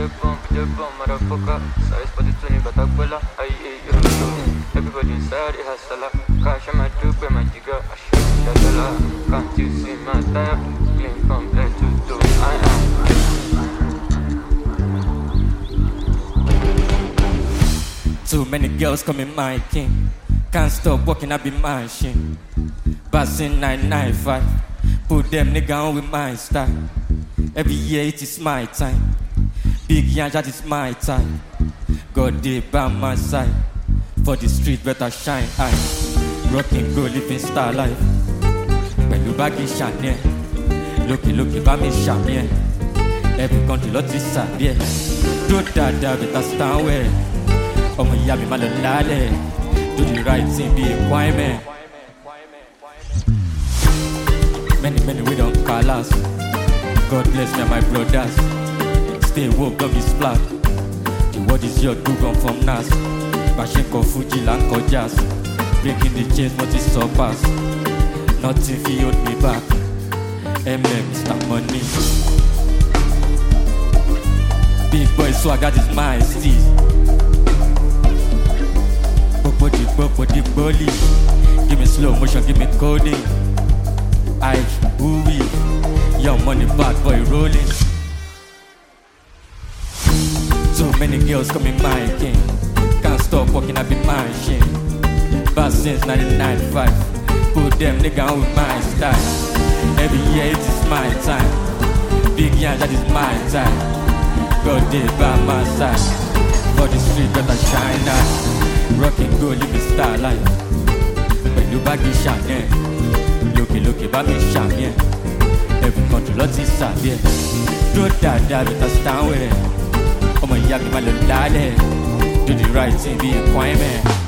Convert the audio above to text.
motherfucker. Size for the 20, but I pull up. Everybody said it has a lot. Cash on my dupe and my jigger. I shoot that dollar. Can't you see my style? Clean from head to toe. I am. Too many girls coming my king. Can't stop walking, I be my machine. Passing 995. Put them nigga on with my style. Every year it is my time. Big Yanja, that is my time. God day by my side. For the street better shine high. Rocking go living star life. Pẹ̀lú báàgì Chanel. Lókè bá mi ṣàmìẹ̀. Every country ló ti sàbíẹ̀. Tó dáadáa better stand well. Ọmọ ìyá mi má lọ lálẹ́. Do the right thing be a quiet man. Many we don't palace. God bless me and my brothers. Stay woke, don't be splat. The word is your Google from Nas. Bashenko Fuji Lanko Jazz. Breaking the chains, what is surpass. Nothing fi hold me back. Mr. Money. Big boy swagger is my steez. Body bully. Give me slow motion, give me coding. Ooh-wee. Young money bad boy rolling. So many girls coming my king. Can't stop walking, I be my machine. Bad since 1995. Put them nigga on with my style. Every year it is my time. Big Yan, that is my time. God day by my side. For the street better shine out. Rocking go living star life. Pẹ̀lú báàgì Chanel. Lókè bá mi ṣàmìẹ̀. Every country ló ti sàbíẹ̀. Tó dáadáa better stand well. Ọmọ ìyá mi má lọ lálẹ́. Do the right thing be a quiet man.